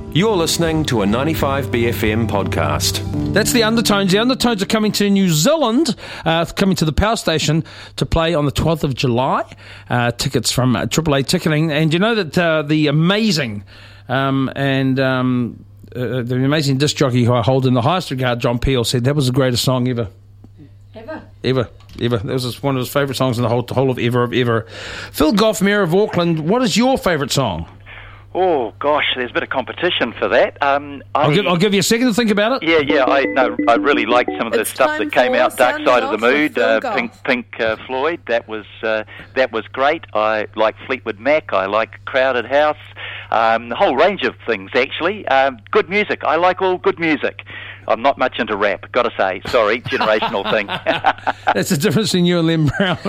You're listening to a 95BFM podcast. That's the Undertones. The Undertones are coming to New Zealand, coming to the Power Station to play on the 12th of July. Tickets from AAA Ticketing. And you know that the amazing the amazing disc jockey who I hold in the highest regard, John Peel, said that was the greatest song ever. Ever. That was one of his favourite songs in the whole of ever. Phil Goff, Mayor of Auckland, what is your favourite song? Oh gosh, there's a bit of competition for that. I'll give you a second to think about it. Yeah. I really liked some of the stuff that came out. Dark Side of the Mood, Pink Floyd. That was great. I like Fleetwood Mac. I like Crowded House. A whole range of things actually. Good music. I like all good music. I'm not much into rap, got to say. Sorry, generational thing. That's the difference in you and Len Brown.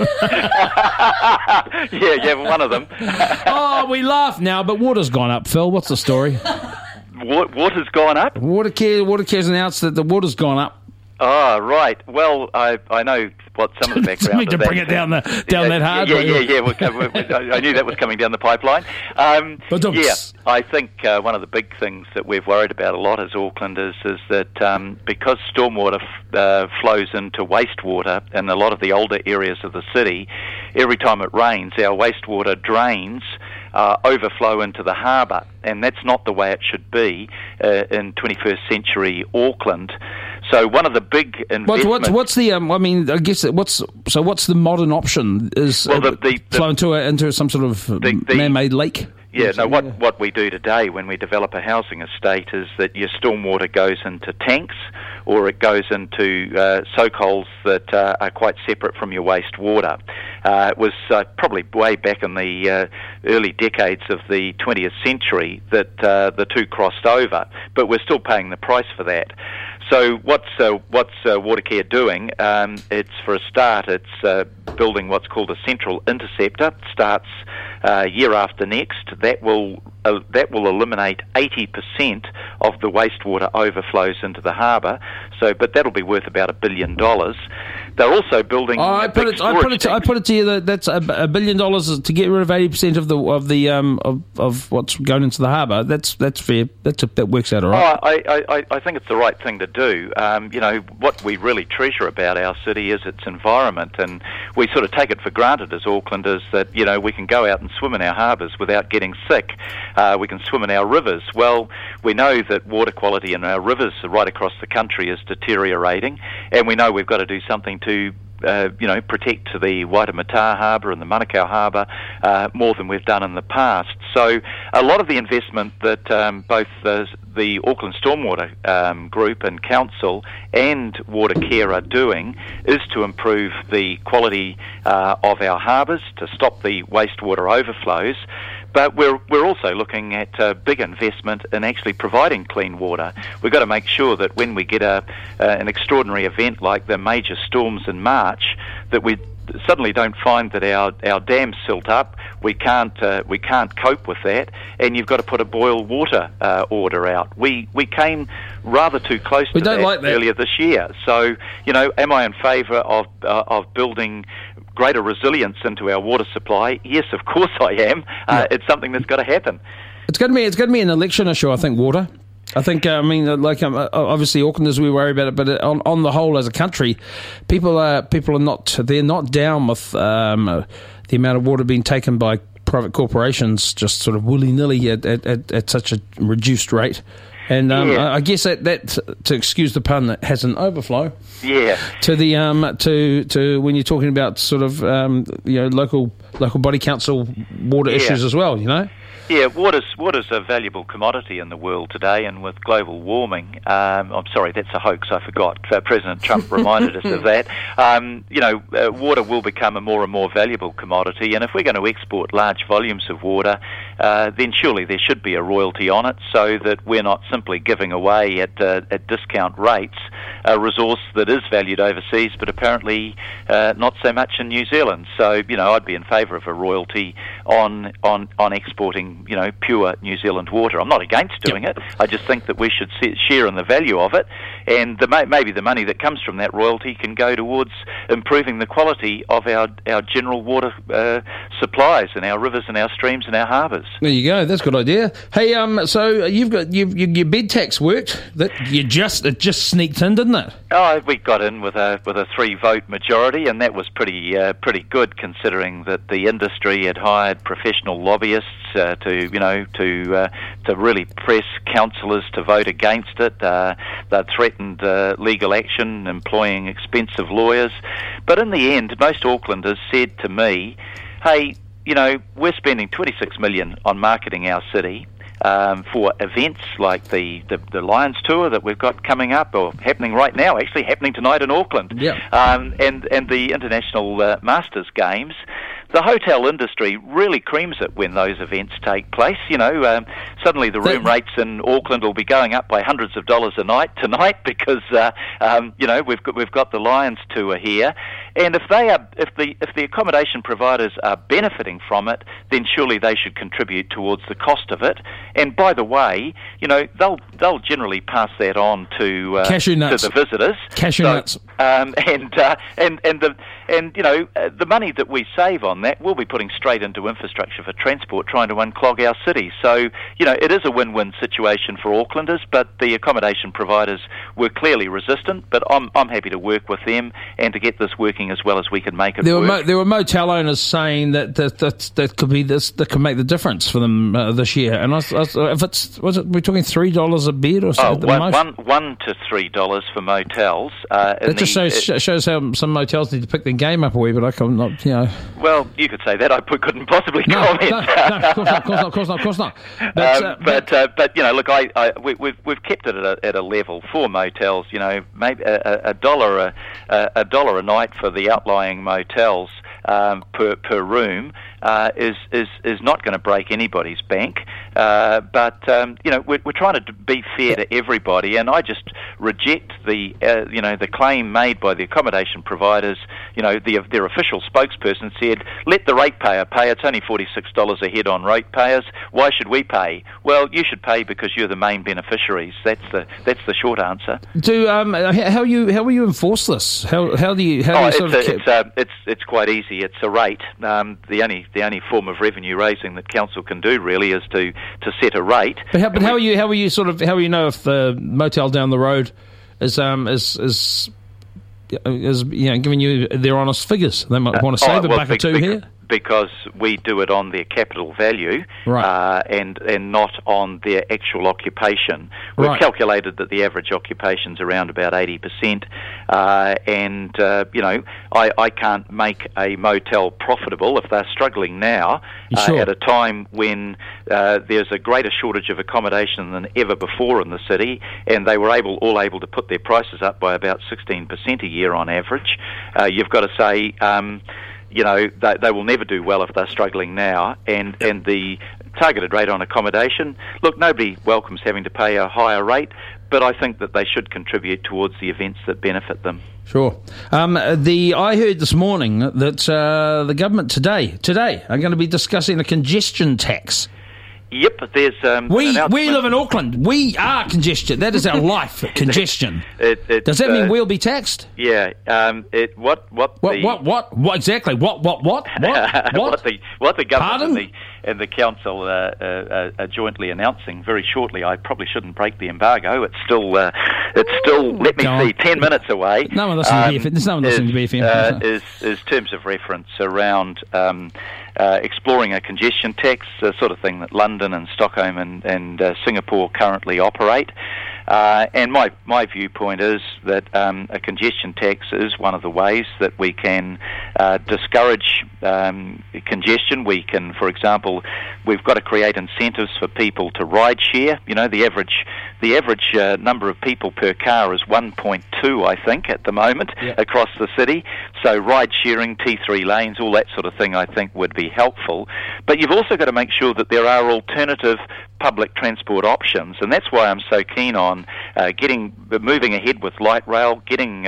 yeah, one of them. Oh, we laugh now, but water's gone up, Phil. What's the story? Water's gone up? Watercare's announced that the water's gone up. Oh, right. Well, I know what some of the background to bring it down that hard. Yeah. I knew that was coming down the pipeline. I think one of the big things that we've worried about a lot as Auckland is that because stormwater flows into wastewater in a lot of the older areas of the city, every time it rains, our wastewater drains overflow into the harbour, and that's not the way it should be in 21st century Auckland. So one of the big investments... What's the? What's the modern option? Is flow into some sort of man-made lake? Yeah, no, what we do today when we develop a housing estate is that your stormwater goes into tanks or it goes into soak holes that are quite separate from your wastewater. It was probably way back in the early decades of the 20th century that the two crossed over, but we're still paying the price for that. So what's Watercare doing? It's for a start, it's building what's called a central interceptor. Starts year after next. That will eliminate 80% of the wastewater overflows into the harbour. But that'll be worth about $1 billion. They're also building. I put it to you that that's $1 billion to get rid of 80% of what's going into the harbour. That's fair. That works out all right. I think it's the right thing to do. What we really treasure about our city is its environment, and we sort of take it for granted as Aucklanders that we can go out and swim in our harbours without getting sick. We can swim in our rivers. Well, we know that water quality in our rivers right across the country is deteriorating, and we know we've got to do something to protect the Waitemata Harbour and the Manukau Harbour more than we've done in the past. So a lot of the investment that both the Auckland Stormwater Group and Council and Watercare are doing is to improve the quality of our harbours, to stop the wastewater overflows. But we're also looking at big investment in actually providing clean water. We've got to make sure that when we get an extraordinary event like the major storms in March, that we suddenly don't find that our dams silt up. We can't cope with that, and you've got to put a boil water order out. We came rather too close to that earlier this year. So am I in favour of building greater resilience into our water supply? Yes, of course I am. It's something that's got to happen. It's going to be an election issue, I think, water. I think, obviously Aucklanders, we worry about it, but on the whole, as a country, people are not down with the amount of water being taken by private corporations just sort of willy-nilly at such a reduced rate. And I guess that to excuse the pun, that has an overflow. Yeah. To the to when you're talking about sort of local body council water issues as well, Yeah, water's a valuable commodity in the world today, and with global warming, I'm sorry, that's a hoax, I forgot. President Trump reminded us of that. Water will become a more and more valuable commodity, and if we're going to export large volumes of water, then surely there should be a royalty on it, so that we're not simply giving away at discount rates a resource that is valued overseas, but apparently not so much in New Zealand. So, I'd be in favour of a royalty on exporting, pure New Zealand water. I'm not against doing it. I just think that we should share in the value of it. and maybe the money that comes from that royalty can go towards improving the quality of our general water supplies in our rivers and our streams and our harbours. There you go. That's a good idea. Hey, so you've got your bed tax worked. That it just sneaked in, didn't it? Oh, we got in with a 3-vote majority, and that was pretty good, considering that the industry had hired professional lobbyists to really press councillors to vote against it. They threatened legal action, employing expensive lawyers. But in the end, most Aucklanders said to me, hey, we're spending $26 million on marketing our city for events like the Lions Tour that we've got coming up, or happening right now, actually happening tonight in Auckland, and the International Masters Games. The hotel industry really creams it when those events take place. Suddenly the room rates in Auckland will be going up by hundreds of dollars a night tonight because we've got the Lions Tour here, and if the accommodation providers are benefiting from it, then surely they should contribute towards the cost of it. And by the way, they'll generally pass that on to cashew nuts, to the visitors. Cashew nuts. The money that we save on that we'll be putting straight into infrastructure for transport, trying to unclog our city. So, it is a win-win situation for Aucklanders, but the accommodation providers were clearly resistant, but I'm happy to work with them and to get this working as well as we can make it work. There were motel owners saying that could be this, that could make the difference for them this year. And we're talking $3 a bed or something? $1 to $3 for motels. It just shows how some motels need to pick their game up a wee bit. I'm not, Well, you could say that. I couldn't possibly comment. No, of course not. But look, we've kept it at a level for motels. Maybe a dollar a night for the outlying motels per room is not going to break anybody's bank. But we're trying to be fair to everybody, and I just reject the claim made by the accommodation providers. Their official spokesperson said, "Let the ratepayer pay. It's only $46 a head on ratepayers. Why should we pay?" Well, you should pay because you're the main beneficiaries. That's the short answer. How will you enforce this? It's quite easy. It's a rate. The only form of revenue raising that council can do really is to set a rate. But how will you know if the motel down the road is giving you their honest figures? They might want to save a buck or two here. Because we do it on their capital value, right. and not on their actual occupation. We've calculated that the average occupation's around about 80%, I can't make a motel profitable if they're struggling now, at a time when there's a greater shortage of accommodation than ever before in the city, and they were all able to put their prices up by about 16% a year on average. You've got to say, they will never do well if they're struggling now, and the targeted rate on accommodation, look, nobody welcomes having to pay a higher rate, but I think that they should contribute towards the events that benefit them. Sure. I heard this morning that the government today are going to be discussing a congestion tax. Yep, there's we live in Auckland. We are congestion. That is our life. Congestion. Does that mean we'll be taxed? Yeah. What exactly? What? What the government and the council are jointly announcing very shortly. I probably shouldn't break the embargo. It's still. Let me see. 10 minutes away. No one listening to BFM. There's no one listening to BFM. Is terms of reference around. Exploring a congestion tax, the sort of thing that London and Stockholm and Singapore currently operate. And my viewpoint is that a congestion tax is one of the ways that we can discourage congestion. We can, for example, we've got to create incentives for people to ride share. The average number of people per car is 1.2, I think, at the moment across the city. So ride sharing, T3 lanes, all that sort of thing, I think would be helpful. But you've also got to make sure that there are alternative public transport options, and that's why I'm so keen on moving ahead with light rail, getting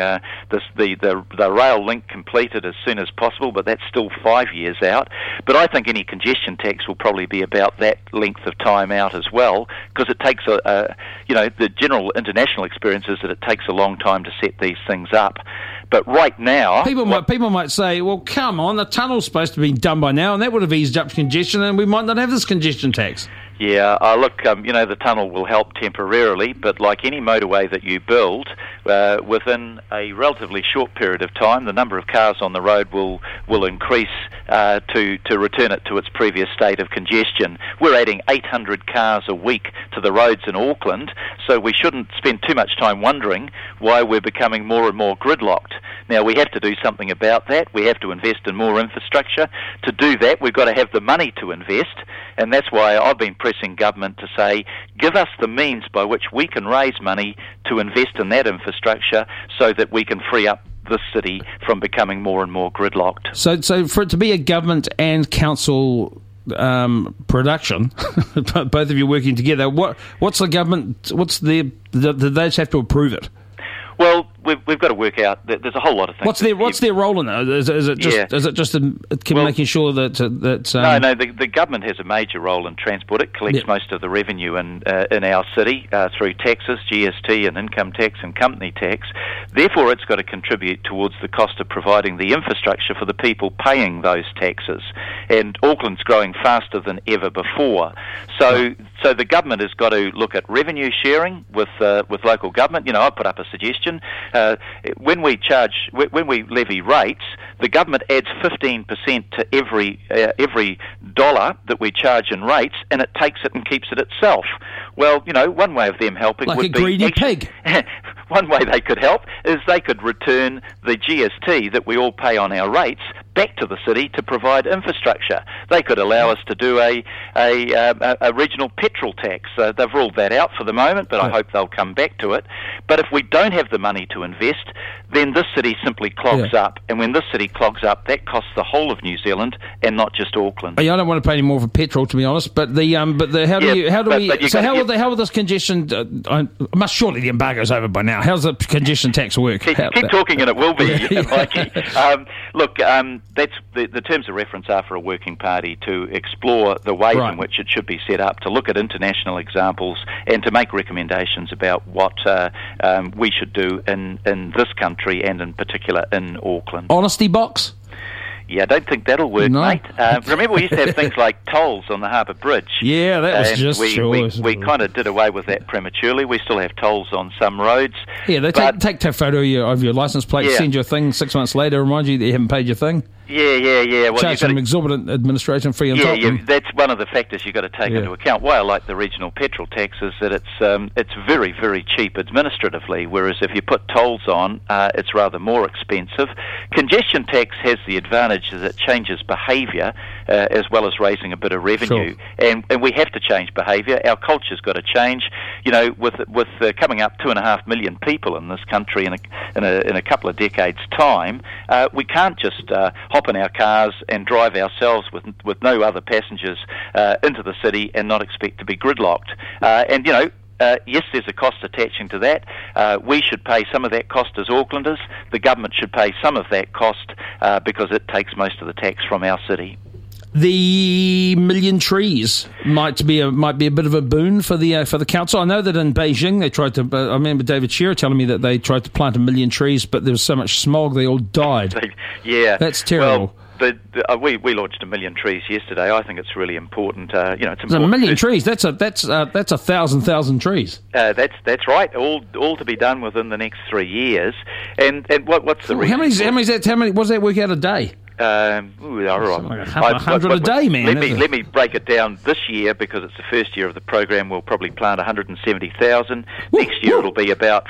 the rail link completed as soon as possible, but that's still 5 years out. But I think any congestion tax will probably be about that length of time out as well, because it takes the general international experience is that it takes a long time to set these things up. But right now... People might say, well, come on, the tunnel's supposed to be done by now, and that would have eased up congestion, and we might not have this congestion tax. Yeah, look, the tunnel will help temporarily, but like any motorway that you build, within a relatively short period of time, the number of cars on the road will increase to return it to its previous state of congestion. We're adding 800 cars a week to the roads in Auckland, so we shouldn't spend too much time wondering why we're becoming more and more gridlocked. Now, we have to do something about that. We have to invest in more infrastructure. To do that, we've got to have the money to invest, and that's why I've been pressing government to say, give us the means by which we can raise money to invest in that infrastructure so that we can free up the city from becoming more and more gridlocked. So for it to be a government and council production, both of you working together, what's the government, do they just have to approve it? Well, we've got to work out that there's a whole lot of things. What's their role in it? Is it just making sure that No, the government has a major role in transport. It collects most of the revenue in our city through taxes, GST and income tax and company tax. Therefore, it's got to contribute towards the cost of providing the infrastructure for the people paying those taxes. And Auckland's growing faster than ever before. So the government has got to look at revenue sharing with local government. I put up a suggestion. When we levy rates, the government adds 15% to every dollar that we charge in rates, and it takes it and keeps it itself. Well, one way of them helping like would be... Like a greedy pig. One way they could help is they could return the GST that we all pay on our rates back to the city to provide infrastructure. They could allow us to do a regional petrol tax. They've ruled that out for the moment, but I hope they'll come back to it. But if we don't have the money to invest, then this city simply clogs up. And when this city clogs up, that costs the whole of New Zealand and not just Auckland. I don't want to pay any more for petrol, to be honest. But how will this congestion? Surely the embargo's over by now. How's the congestion tax work? Keep talking, and it will be, Mikey. Look, that's the terms of reference are for a working party to explore the ways in which it should be set up, to look at international examples, and to make recommendations about what we should do in this country and in particular in Auckland. Honesty box? Yeah, I don't think that'll work, mate. Remember, we used to have things like tolls on the Harbour Bridge. Yeah, that was just we kind of did away with that prematurely. We still have tolls on some roads. Yeah, they take a photo of your licence plate, send you a thing 6 months later, remind you that you haven't paid your thing. Yeah. Well, charge some exorbitant administration fee on top. Yeah, that's one of the factors you've got to take into account. Why I like the regional petrol tax is that it's very, very cheap administratively, whereas if you put tolls on, it's rather more expensive. Congestion tax has the advantage that it changes behaviour as well as raising a bit of revenue. Sure. And we have to change behaviour. Our culture's got to change. With coming up 2.5 million people in this country in a couple of decades' time, we can't just hop in our cars and drive ourselves with no other passengers into the city and not expect to be gridlocked. Yes, there's a cost attaching to that. We should pay some of that cost as Aucklanders. The government should pay some of that cost because it takes most of the tax from our city. The million trees might be a bit of a boon for the council. I know that in Beijing they tried to. I remember David Shearer telling me that they tried to plant 1 million trees, but there was so much smog they all died. That's terrible. Well, we launched 1 million trees yesterday. I think it's really important. It's important. 1 million trees. That's 1,000 trees. That's right. All to be done within the next 3 years. And what's the reason? How many? What does that work out a day? All right. 100 a day, man. Let me break it down. This year, because it's the first year of the program, we'll probably plant 170,000. Next year it'll be about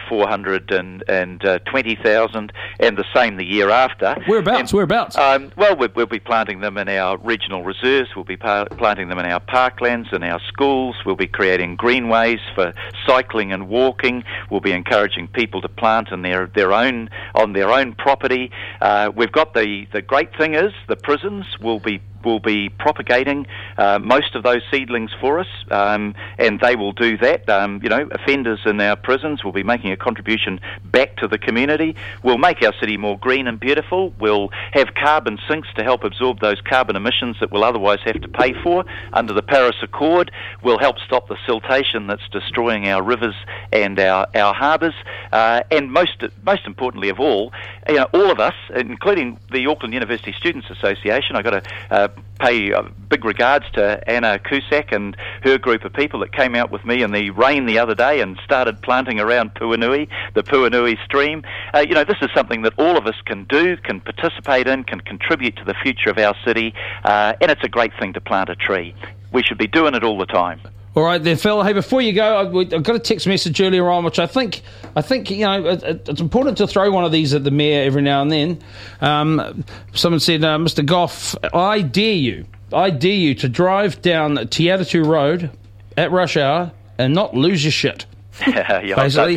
420,000, and the same the year after. Whereabouts? Well, we'll be planting them in our regional reserves. We'll be planting them in our parklands, in our schools. We'll be creating greenways for cycling and walking. We'll be encouraging people to plant on their own property. We've got the great thing is the prisons will be will be propagating most of those seedlings for us, and they will do that. Offenders in our prisons will be making a contribution back to the community. We'll make our city more green and beautiful. We'll have carbon sinks to help absorb those carbon emissions that we'll otherwise have to pay for under the Paris Accord. We'll help stop the siltation that's destroying our rivers and our harbours. And most importantly of all of us, including the Auckland University Students Association, I've got to pay big regards to Anna Cusack and her group of people that came out with me in the rain the other day and started planting around Puanui, the Puanui stream. This is something that all of us can do, can participate in, can contribute to the future of our city, and it's a great thing to plant a tree. We should be doing it all the time. All right then, Phil. Hey, before you go, I've got a text message earlier on, which I think it's important to throw one of these at the Mayor every now and then. Someone said, Mr. Goff, I dare you to drive down Te-Atatu Road at rush hour and not lose your shit. Yeah, basically,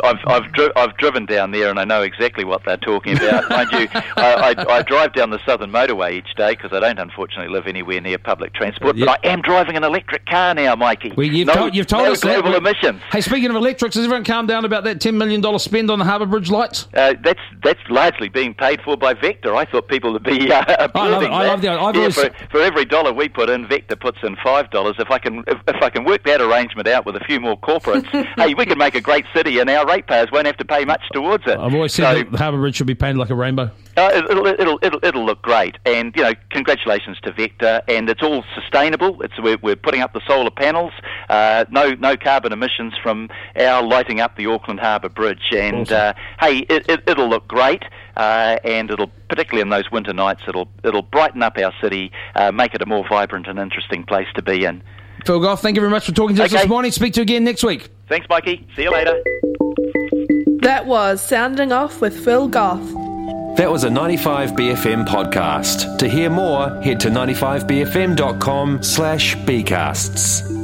I've driven down there and I know exactly what they're talking about. Mind you, I drive down the Southern Motorway each day because I don't unfortunately live anywhere near public transport. Yep. But I am driving an electric car now, Mikey. Well, you've told us global emissions. Hey, speaking of electrics, has everyone calmed down about that $10 million spend on the Harbour Bridge lights? That's largely being paid for by Vector. I thought people would be applauding that. For every dollar we put in, Vector puts in $5. If I can work that arrangement out with a few more corporates. Hey, we can make a great city and our ratepayers won't have to pay much towards it. I've always said that the Harbour Bridge should be painted like a rainbow. It'll look great, and congratulations to Vector. And it's all sustainable. We're putting up the solar panels. No carbon emissions from our lighting up the Auckland Harbour Bridge. And awesome. It'll look great. And it'll, particularly in those winter nights, it'll brighten up our city, make it a more vibrant and interesting place to be in. Phil Goff, thank you very much for talking to us this morning. Speak to you again next week. Thanks, Mikey. See you later. That was Sounding Off with Phil Goff. That was a 95BFM podcast. To hear more, head to 95bfm.com/bcasts.